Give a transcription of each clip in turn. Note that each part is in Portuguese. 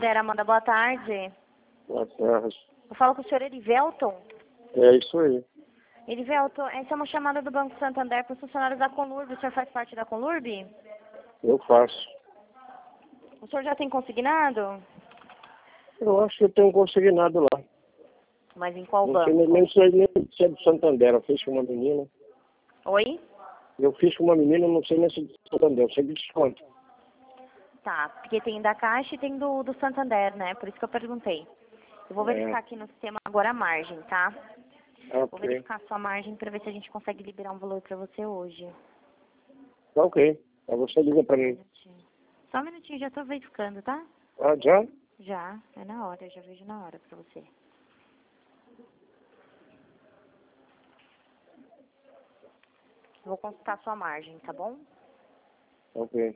Santander, Amanda, boa tarde. Boa tarde. Eu falo com o senhor Erivelton. É isso aí. Erivelton, essa é uma chamada do Banco Santander para os funcionários da Conlurb. O senhor faz parte da Conlurb? Eu faço. O senhor já tem consignado? Eu acho que eu tenho consignado lá. Mas em qual Não sei banco? nem se é do Santander. Eu fiz com uma menina. Oi? Eu fiz com uma menina, não sei nem se é do Santander. Eu sei de desconto. Tá, porque tem da Caixa e tem do Santander, né? Por isso que eu perguntei. Eu vou verificar aqui no sistema agora a margem, tá? Vou Ok. verificar a sua margem para ver se a gente consegue liberar um valor para você hoje. Tá ok. Aí você liga pra mim. Só um minutinho, já tô verificando, tá? Ah, já? Já, é na hora, já vejo na hora pra você. Vou consultar a sua margem, tá bom? Ok.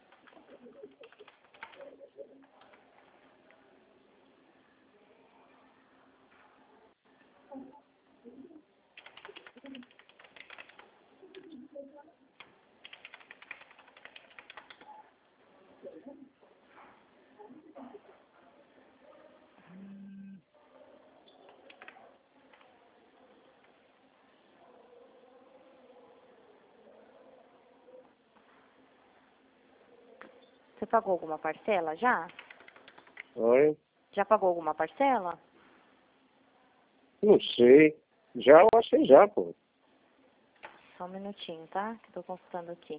Você pagou alguma parcela já? Oi? Já pagou alguma parcela? Não sei. Já, eu acho que já, pô. Só um minutinho, tá? Que eu tô consultando aqui.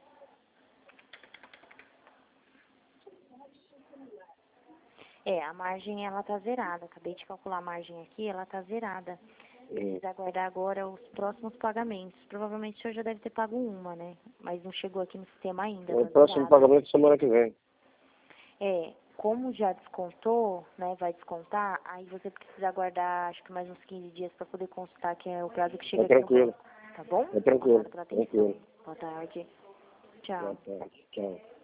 É, a margem ela tá zerada. Acabei de calcular a margem aqui, ela tá zerada. Precisa aguardar agora os próximos pagamentos. Provavelmente o senhor já deve ter pago uma, né? Mas não chegou aqui no sistema ainda, O tá próximo zerado. pagamento é semana que vem. É, como já descontou, né, vai descontar, aí você precisa aguardar acho que mais uns 15 dias para poder consultar, que é o prazo que chega É aqui no tranquilo. banco. Tá bom? É tranquilo. Obrigada pela atenção. Tranquilo. Boa tarde. Tchau. Boa tarde. Tchau.